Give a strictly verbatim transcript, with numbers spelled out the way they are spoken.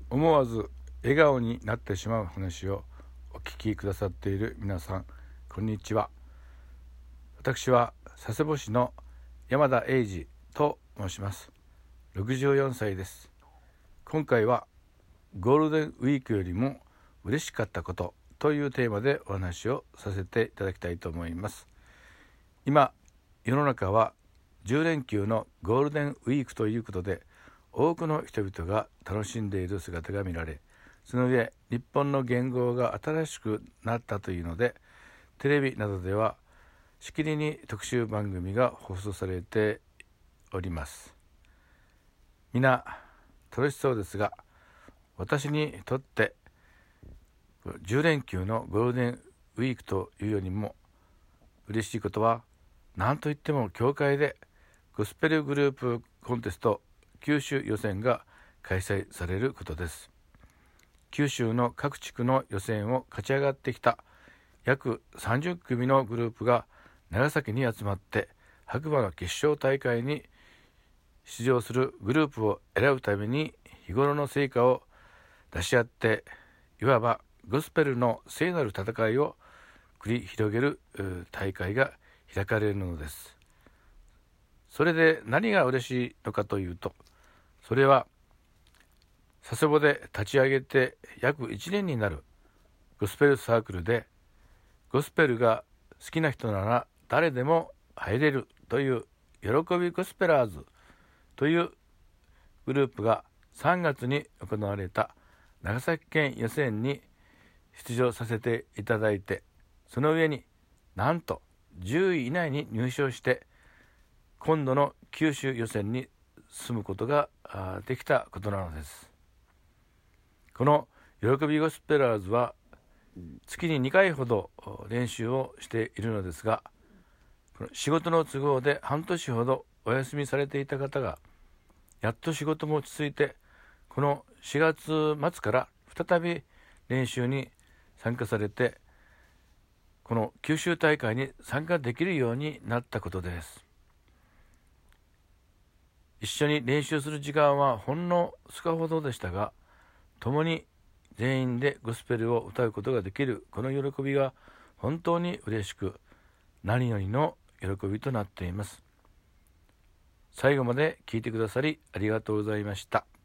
思わず笑顔になってしまう話をお聞きくださっている皆さん、こんにちは。私は佐世保市の山田英二と申します。ろくじゅうよんさいです。今回はゴールデンウィークよりも嬉しかったことというテーマでお話をさせていただきたいと思います。今世の中はじゅう連休のゴールデンウィークということで、多くの人々が楽しんでいる姿が見られ、その上日本の元号が新しくなったというので、テレビなどではしきりに特集番組が放送されております。皆楽しそうですが、私にとってじゅう連休のゴールデンウィークというよりも嬉しいことは、何といっても教会でゴスペルグループコンテスト九州予選が開催されることです。九州の各地区の予選を勝ち上がってきた約さんじゅっくみのグループが長崎に集まって、白馬の決勝大会に出場するグループを選ぶために日頃の成果を出し合って、いわばゴスペルの聖なる戦いを繰り広げる大会が開かれるのです。それで何が嬉しいのかというと、それは佐世保で立ち上げて約いちねんになるゴスペルサークルで、ゴスペルが好きな人なら誰でも入れるという喜びゴスペラーズというグループがさんがつに行われた長崎県予選に出場させていただいて、その上になんとじゅうい以内に入賞して、今度の九州予選に進むことができたことなのです。この喜びゴスペラーズは月ににかいほど練習をしているのですが、仕事の都合で半年ほどお休みされていた方が、やっと仕事も落ち着いて、このしがつ末から再び練習に参加されて、この九州大会に参加できるようになったことです。一緒に練習する時間はほんの数日ほどでしたが、共に全員でゴスペルを歌うことができるこの喜びが本当に嬉しく、何よりの喜びとなっています。最後まで聞いてくださりありがとうございました。